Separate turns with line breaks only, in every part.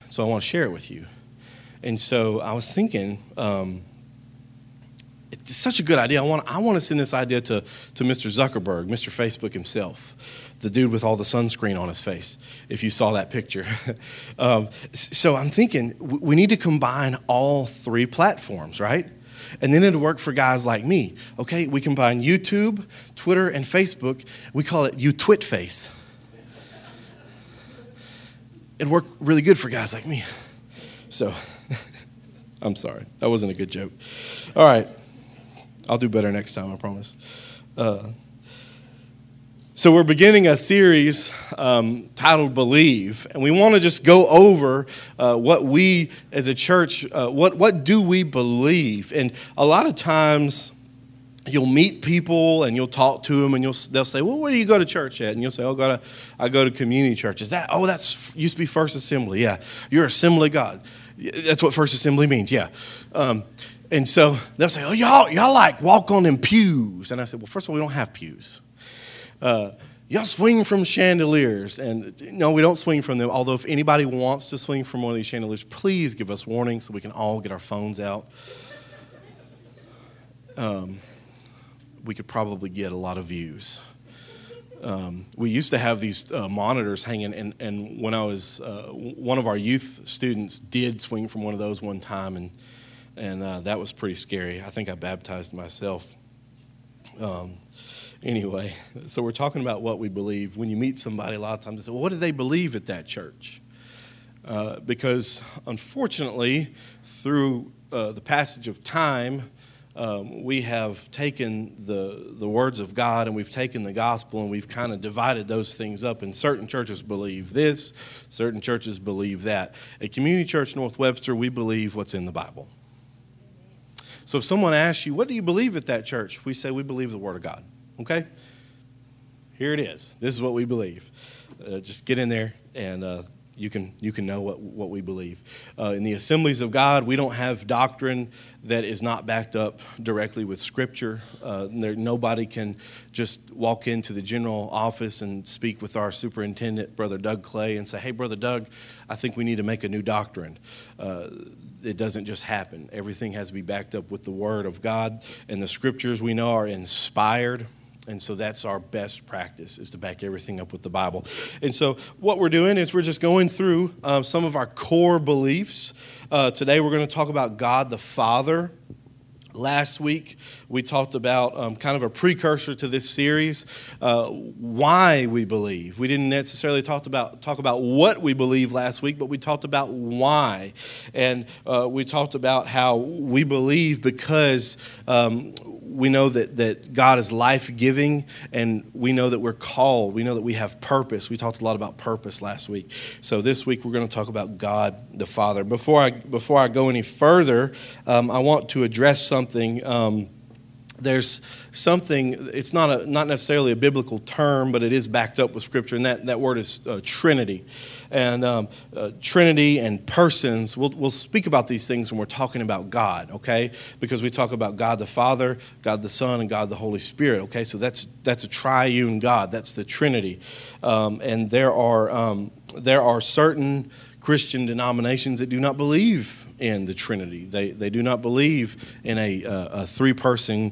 So I want to share it with you. And so I was thinking, it's such a good idea. I want to send this idea to Mr. Zuckerberg, Mr. Facebook himself, the dude with all the sunscreen on his face, if you saw that picture. So I'm thinking we need to combine all three platforms, right? And then it'll work for guys like me. Okay, we combine YouTube, Twitter, and Facebook. We call it YouTwitFace. It'd work really good for guys like me. So, I'm sorry. That wasn't a good joke. All right. I'll do better next time, I promise. So we're beginning a series titled Believe, and we want to just go over what we as a church, what do we believe? And a lot of times you'll meet people and you'll talk to them and they'll say, well, where do you go to church at? And you'll say, I go to community church. That's used to be First Assembly. Yeah, you're Assembly of God. That's what First Assembly means, yeah. And so they'll say, oh, y'all like walk on them pews. And I said, well, first of all, we don't have pews. Y'all swing from chandeliers. And no, we don't swing from them. Although if anybody wants to swing from one of these chandeliers, please give us warning so we can all get our phones out. We could probably get a lot of views. We used to have these monitors hanging, and when I was, one of our youth students did swing from one of those one time, and that was pretty scary. I think I baptized myself. Anyway, so we're talking about what we believe. When you meet somebody, a lot of times they say, well, what do they believe at that church? Because unfortunately, through the passage of time, we have taken the words of God and we've taken the gospel and we've kind of divided those things up. And certain churches believe this, certain churches believe that. At Community Church North Webster, we believe what's in the Bible. So if someone asks you, what do you believe at that church? We say we believe the Word of God. Okay? Here it is. This is what we believe. Just get in there and you can know what we believe. In the Assemblies of God, we don't have doctrine that is not backed up directly with Scripture. Nobody can just walk into the general office and speak with our superintendent, Brother Doug Clay, and say, hey, Brother Doug, I think we need to make a new doctrine. It doesn't just happen. Everything has to be backed up with the Word of God, and the Scriptures we know are inspired. And so that's our best practice, is to back everything up with the Bible. And so what we're doing is we're just going through some of our core beliefs. Today we're going to talk about God the Father. Last week we talked about kind of a precursor to this series, why we believe. We didn't necessarily talk about what we believe last week, but we talked about why. And we talked about how we believe because we know that God is life-giving, and we know that we're called. We know that we have purpose. We talked a lot about purpose last week. So this week we're going to talk about God the Father. Before I go any further, I want to address something. There's something, it's not necessarily a biblical term, but it is backed up with Scripture, and that word is Trinity. And Trinity and persons, we'll speak about these things when we're talking about God, okay? Because we talk about God the Father, God the Son, and God the Holy Spirit, okay? So that's a triune God. That's the Trinity. And there are certain Christian denominations that do not believe in the Trinity. They do not believe in a three-person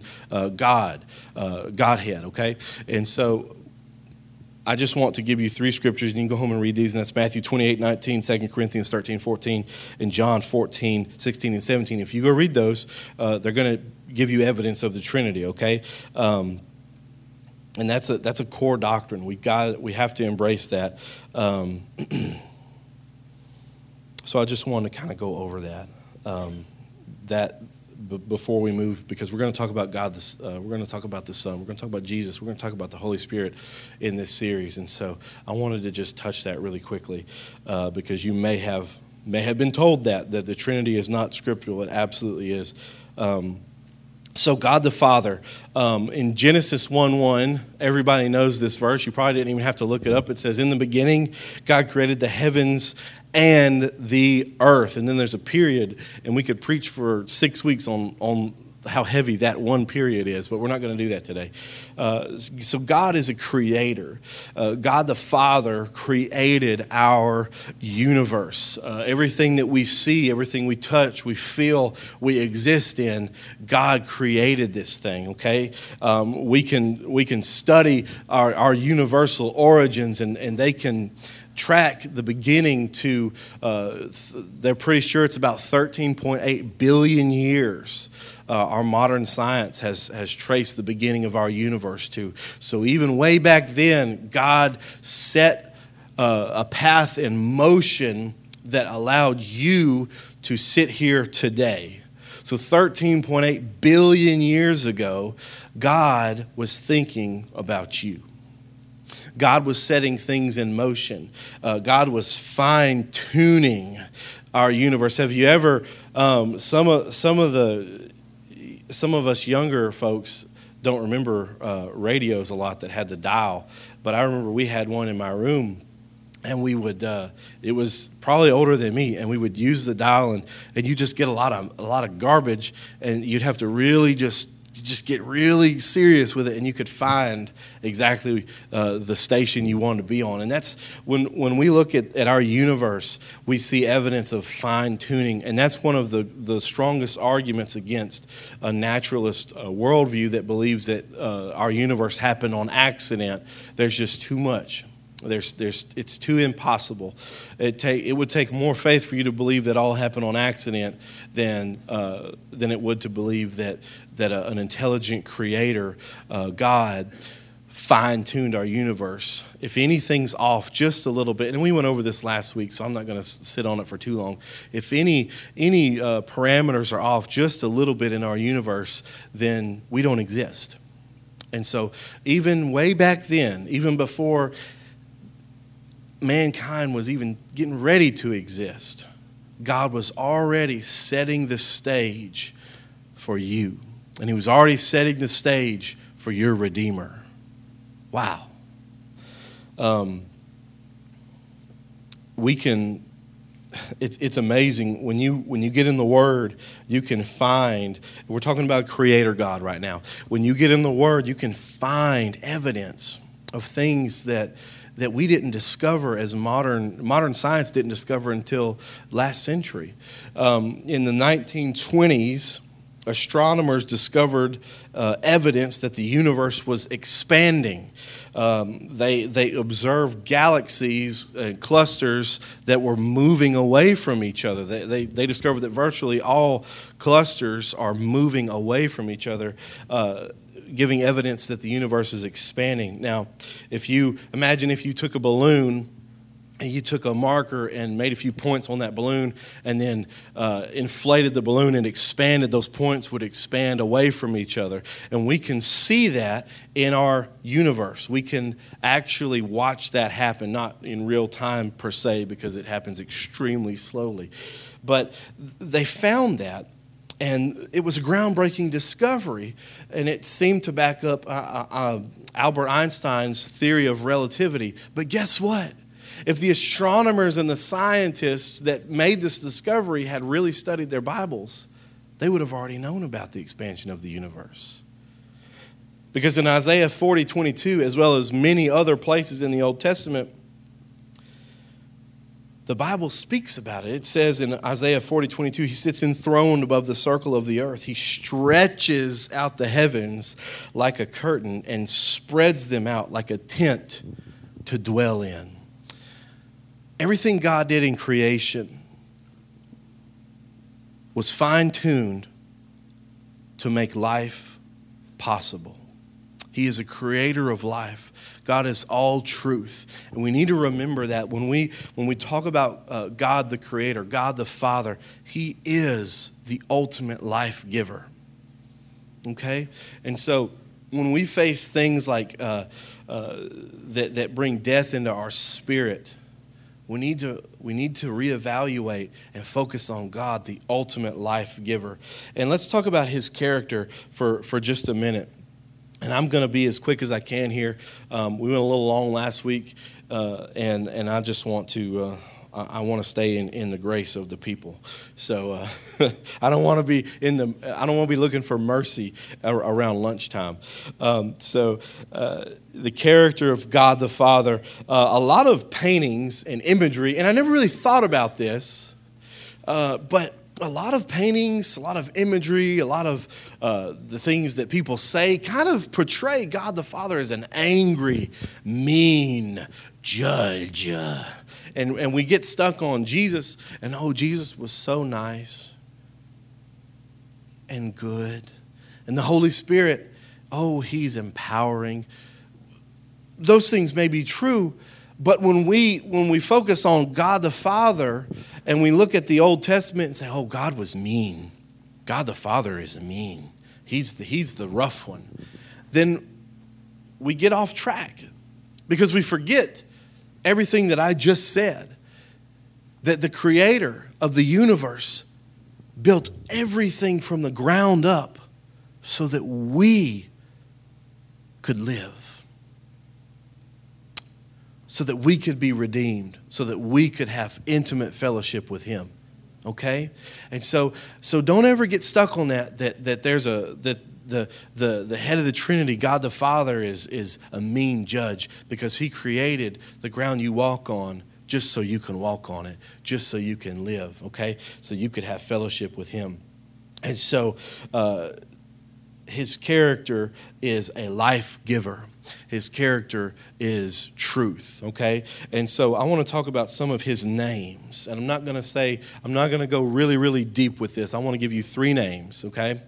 Godhead, okay? And so I just want to give you three scriptures, and you can go home and read these, and that's Matthew 28:19, 2 Corinthians 13:14, and John 14:16 and 17. If you go read those, they're going to give you evidence of the Trinity, okay? And that's a core doctrine. We have to embrace that. So I just want to kind of go over that before we move, because we're going to talk about God. We're going to talk about the Son. We're going to talk about Jesus. We're going to talk about the Holy Spirit in this series. And so I wanted to just touch that really quickly, because you may have been told that the Trinity is not scriptural. It absolutely is. So God the Father, in Genesis 1:1, everybody knows this verse. You probably didn't even have to look it up. It says, in the beginning, God created the heavens and the earth. And then there's a period, and we could preach for 6 weeks on how heavy that one period is, but we're not going to do that today. So God is a creator. God the Father created our universe. Everything that we see, everything we touch, we feel, we exist in, God created this thing, okay? We can study our universal origins, and they can track the beginning to, they're pretty sure it's about 13.8 billion years. Our modern science has traced the beginning of our universe to. So even way back then, God set a path in motion that allowed you to sit here today. So 13.8 billion years ago, God was thinking about you. God was setting things in motion. God was fine-tuning our universe. Have you ever, some of us younger folks don't remember radios a lot that had the dial, but I remember we had one in my room, and we would, it was probably older than me, and we would use the dial, and you just get a lot of garbage, and you'd have to really just get really serious with it, and you could find exactly the station you wanted to be on. And that's when we look at our universe, we see evidence of fine-tuning, and that's one of the strongest arguments against a naturalist worldview that believes that our universe happened on accident. There's just too much. It's too impossible. It would take more faith for you to believe that all happened on accident than it would to believe that an intelligent creator, God, fine-tuned our universe. If anything's off just a little bit, and we went over this last week, so I'm not going to sit on it for too long. If any parameters are off just a little bit in our universe, then we don't exist. And so even way back then, even before mankind was even getting ready to exist, God was already setting the stage for you. And he was already setting the stage for your Redeemer. Wow. It's amazing. When you get in the Word, you can find, we're talking about Creator God right now. When you get in the Word, you can find evidence of things that we didn't discover, as modern science didn't discover until last century. In the 1920s, astronomers discovered evidence that the universe was expanding. They observed galaxies and clusters that were moving away from each other. They discovered that virtually all clusters are moving away from each other, giving evidence that the universe is expanding. Now, if you took a balloon and you took a marker and made a few points on that balloon and then inflated the balloon and expanded, those points would expand away from each other. And we can see that in our universe. We can actually watch that happen, not in real time per se, because it happens extremely slowly. But they found that. And it was a groundbreaking discovery, and it seemed to back up Albert Einstein's theory of relativity. But guess what? If the astronomers and the scientists that made this discovery had really studied their Bibles, they would have already known about the expansion of the universe. Because in Isaiah 40:22, as well as many other places in the Old Testament, the Bible speaks about it. It says in Isaiah 40:22, he sits enthroned above the circle of the earth. He stretches out the heavens like a curtain and spreads them out like a tent to dwell in. Everything God did in creation was fine-tuned to make life possible. He is a creator of life. God is all truth. And we need to remember that when we talk about God the Creator, God the Father, He is the ultimate life giver. Okay? And so when we face things like that bring death into our spirit, we need to reevaluate and focus on God, the ultimate life giver. And let's talk about His character for just a minute. And I'm going to be as quick as I can here. We went a little long last week, and I just want to I want to stay in the grace of the people. So I don't want to be looking for mercy around lunchtime. The character of God the Father, a lot of paintings and imagery, and I never really thought about this, but a lot of paintings, a lot of imagery, a lot of the things that people say kind of portray God the Father as an angry, mean judge. And we get stuck on Jesus, and Jesus was so nice and good. And the Holy Spirit, he's empowering. Those things may be true, but when we focus on God the Father and we look at the Old Testament and say, God was mean. God the Father is mean. He's the rough one. Then we get off track because we forget everything that I just said, that the Creator of the universe built everything from the ground up so that we could live. So that we could be redeemed, so that we could have intimate fellowship with Him. Okay? And so don't ever get stuck on that there's the head of the Trinity, God the Father, is a mean judge because He created the ground you walk on just so you can walk on it, just so you can live, okay? So you could have fellowship with Him. And so His character is a life giver. His character is truth, okay? And so I want to talk about some of His names. And I'm not going to go really, really deep with this. I want to give you 3 names, okay?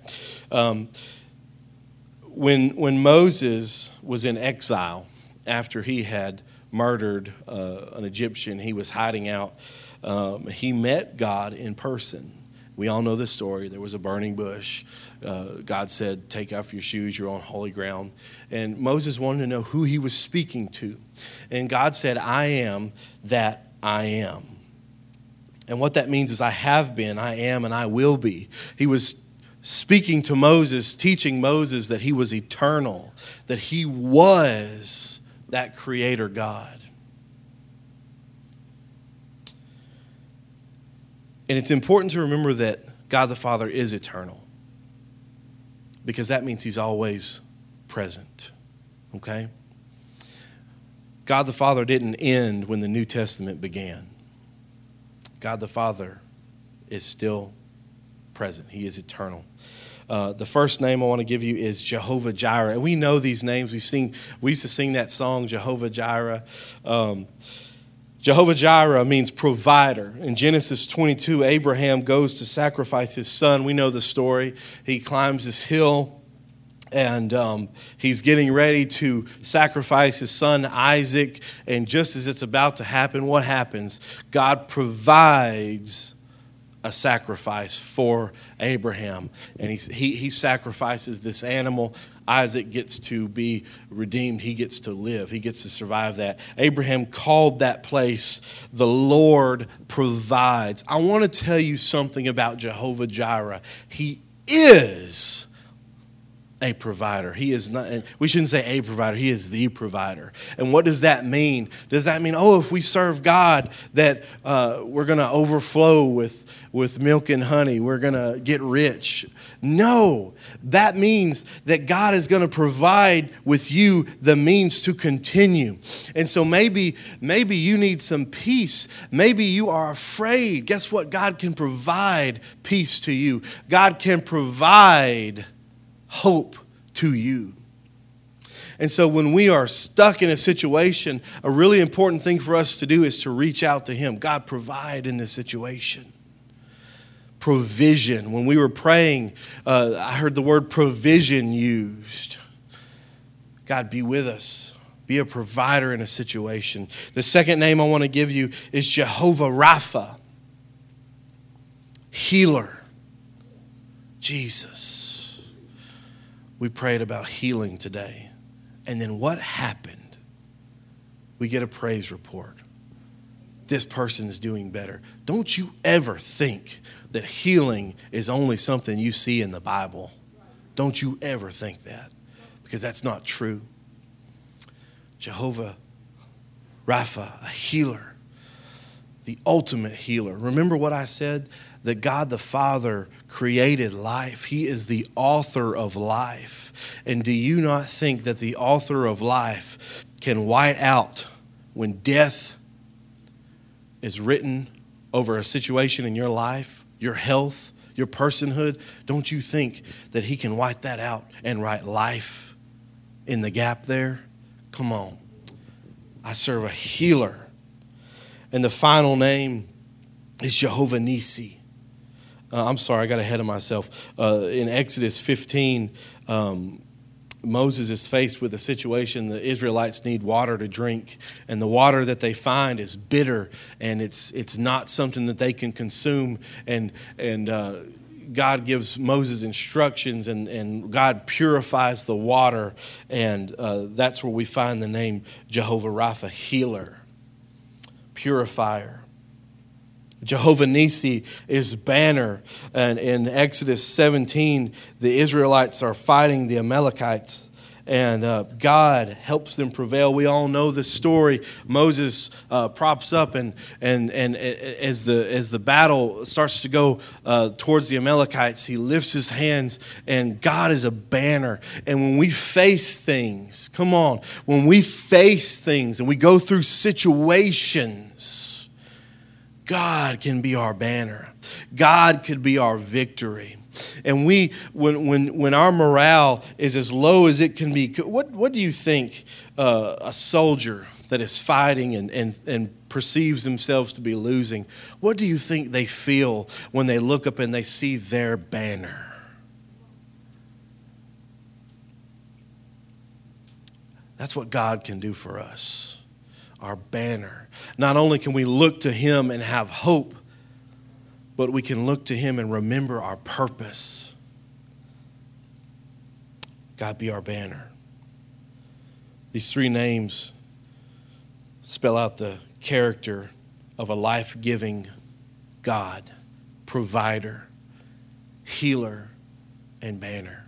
When Moses was in exile after he had murdered an Egyptian, he was hiding out. He met God in person. We all know this story. There was a burning bush. God said, take off your shoes, you're on holy ground. And Moses wanted to know who he was speaking to. And God said, I am that I am. And what that means is I have been, I am, and I will be. He was speaking to Moses, teaching Moses that he was eternal, that he was that Creator God. And it's important to remember that God the Father is eternal because that means He's always present, okay? God the Father didn't end when the New Testament began. God the Father is still present. He is eternal. The first name I want to give you is Jehovah Jireh. And we know these names. We used to sing that song, Jehovah Jireh. Jehovah Jireh means provider. In Genesis 22, Abraham goes to sacrifice his son. We know the story. He climbs this hill and he's getting ready to sacrifice his son Isaac. And just as it's about to happen, what happens? God provides a sacrifice for Abraham. And he sacrifices this animal. Isaac gets to be redeemed. He gets to live. He gets to survive that. Abraham called that place, the Lord provides. I want to tell you something about Jehovah Jireh. He is a provider. He is not, and we shouldn't say a provider, He is the provider. And what does that mean? Does that mean, if we serve God, that we're going to overflow with milk and honey, we're going to get rich? No, that means that God is going to provide with you the means to continue. And so maybe you need some peace. Maybe you are afraid. Guess what? God can provide peace to you. God can provide hope to you. And so when we are stuck in a situation, a really important thing for us to do is to reach out to Him. God, provide in this situation. Provision. When we were praying, I heard the word provision used. God, be with us. Be a provider in a situation. The second name I want to give you is Jehovah Rapha. Healer. Jesus. We prayed about healing today. And then what happened? We get a praise report. This person is doing better. Don't you ever think that healing is only something you see in the Bible. Don't you ever think that, because that's not true. Jehovah Rapha, a healer. the ultimate healer. Remember what I said? That God the Father created life. He is the author of life. And do you not think that the author of life can white out when death is written over a situation in your life, your health, your personhood? Don't you think that he can white that out and write life in the gap there? Come on. I serve a healer. And the final name is Jehovah Nissi. I'm sorry, I got ahead of myself. In Exodus 15, Moses is faced with a situation. The Israelites need water to drink, and the water that they find is bitter, and it's not something that they can consume. And God gives Moses instructions, and God purifies the water, and that's where we find the name Jehovah Rapha, healer, purifier. Jehovah Nissi is banner. And in Exodus 17, the Israelites are fighting the Amalekites, and God helps them prevail. We all know the story. Moses props up, and as the battle starts to go towards the Amalekites, he lifts his hands, and God is a banner. And when we face things, come on, when we face things and we go through situations, God can be our banner. God could be our victory. And when our morale is as low as it can be, what do you think a soldier that is fighting and perceives themselves to be losing, what do you think they feel when they look up and they see their banner? That's what God can do for us. Our banner. Not only can we look to him and have hope, but we can look to him and remember our purpose. God be our banner. These three names spell out the character of a life-giving God, provider, healer, and banner.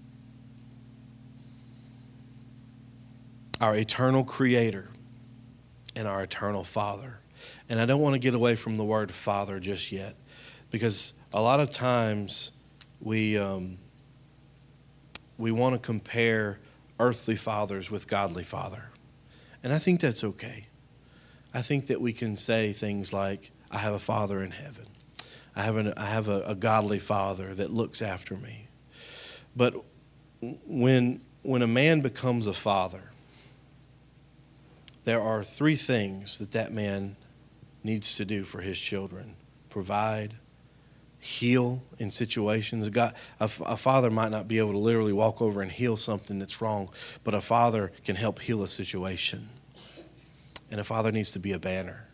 Our eternal creator and our eternal Father. And I don't want to get away from the word Father just yet, because a lot of times we want to compare earthly fathers with godly Father. And I think that's okay. I think that we can say things like, I have a Father in heaven. I have a godly Father that looks after me. But when a man becomes a father, there are three things that man needs to do for his children: provide, heal in situations. A father might not be able to literally walk over and heal something that's wrong, but a father can help heal a situation. And a father needs to be a banner,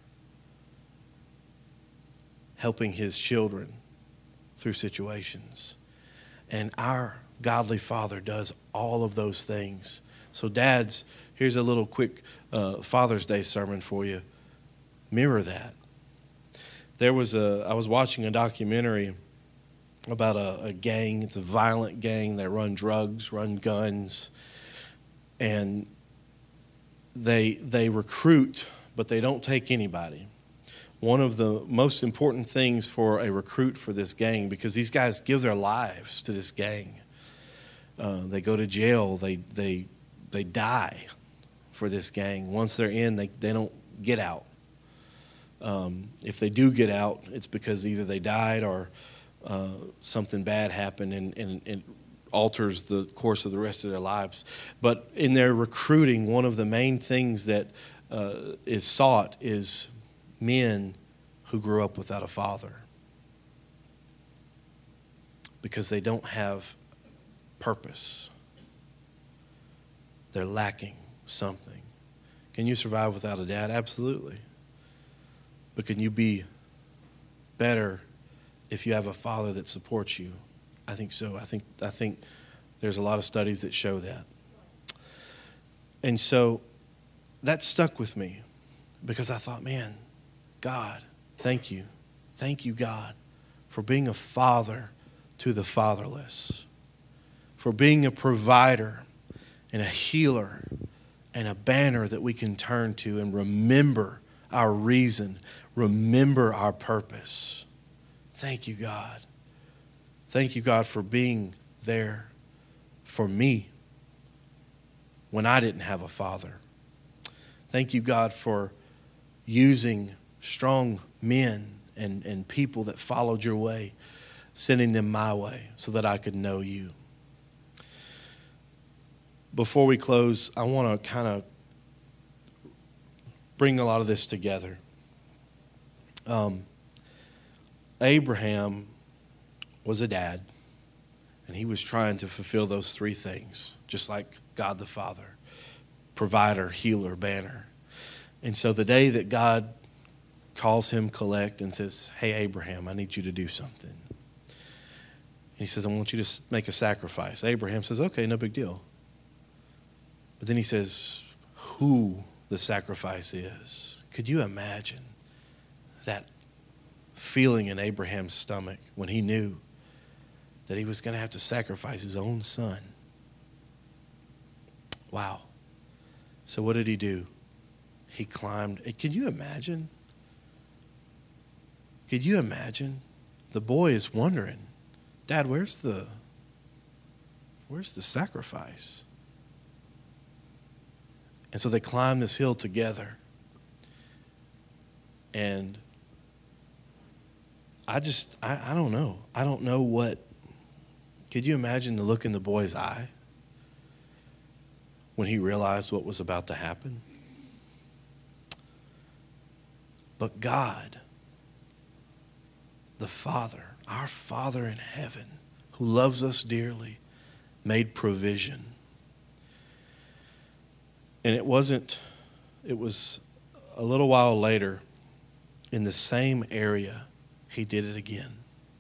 helping his children through situations. And our godly Father does all of those things. So dads, here's a little quick Father's Day sermon for you. Mirror that. I was watching a documentary about a gang. It's a violent gang. They run drugs, run guns, and they recruit, but they don't take anybody. One of the most important things for a recruit for this gang, because these guys give their lives to this gang. They go to jail. They die for this gang. Once they're in, they don't get out. If they do get out, it's because either they died or something bad happened and it alters the course of the rest of their lives. But in their recruiting, one of the main things that is sought is men who grew up without a father, because they don't have purpose. They're lacking something. Can you survive without a dad? Absolutely. But can you be better if you have a father that supports you? I think so. I think there's a lot of studies that show that. And so that stuck with me, because I thought, man, God, thank you. Thank you, God, for being a father to the fatherless, for being a provider and a healer and a banner that we can turn to and remember our reason. Remember our purpose. Thank you, God. Thank you, God, for being there for me when I didn't have a father. Thank you, God, for using strong men and people that followed your way, sending them my way so that I could know you. Before we close, I want to kind of bring a lot of this together. Abraham was a dad, and he was trying to fulfill those three things, just like God the Father, provider, healer, banner. And so the day that God calls him collect and says, hey, Abraham, I need you to do something. And he says, I want you to make a sacrifice. Abraham says, okay, no big deal. But then he says, who the sacrifice is. Could you imagine that feeling in Abraham's stomach when he knew that he was going to have to sacrifice his own son? Wow. So what did he do? He climbed. Could you imagine? Could you imagine? The boy is wondering, Dad, where's the sacrifice? And so they climbed this hill together. And I don't know. I don't know what. Could you imagine the look in the boy's eye when he realized what was about to happen? But God, the Father, our Father in heaven, who loves us dearly, made provision. And it was a little while later, in the same area, he did it again.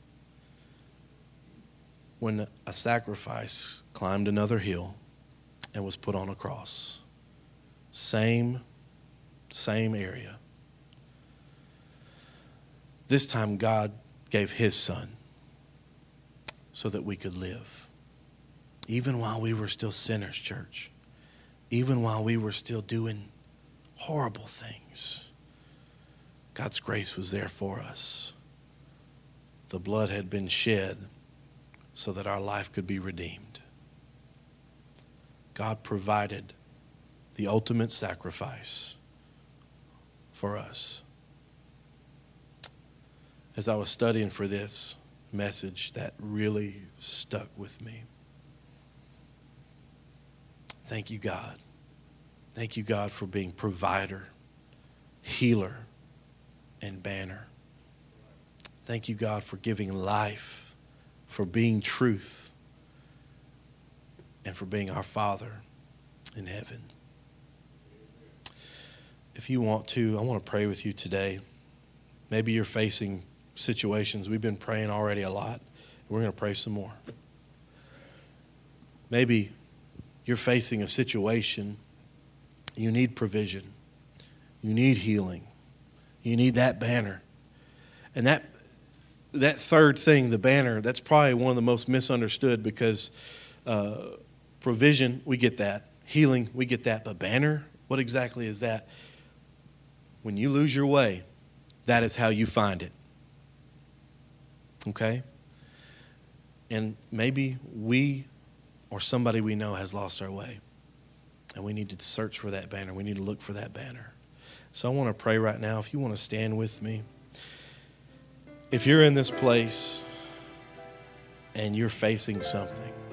When a sacrifice climbed another hill and was put on a cross. Same area. This time God gave his son so that we could live. Even while we were still sinners, church. Even while we were still doing horrible things, God's grace was there for us. The blood had been shed so that our life could be redeemed. God provided the ultimate sacrifice for us. As I was studying for this message, that really stuck with me. Thank you, God. Thank you, God, for being provider, healer, and banner. Thank you, God, for giving life, for being truth, and for being our Father in heaven. If you want to, I want to pray with you today. Maybe you're facing situations. We've been praying already a lot. We're going to pray some more. Maybe you're facing a situation, you need provision, you need healing, you need that banner. And that third thing, the banner, that's probably one of the most misunderstood because provision, we get that. Healing, we get that. But banner, what exactly is that? When you lose your way, that is how you find it. Okay? And maybe we or somebody we know has lost our way. And we need to search for that banner. We need to look for that banner. So I want to pray right now. If you want to stand with me. If you're in this place and you're facing something,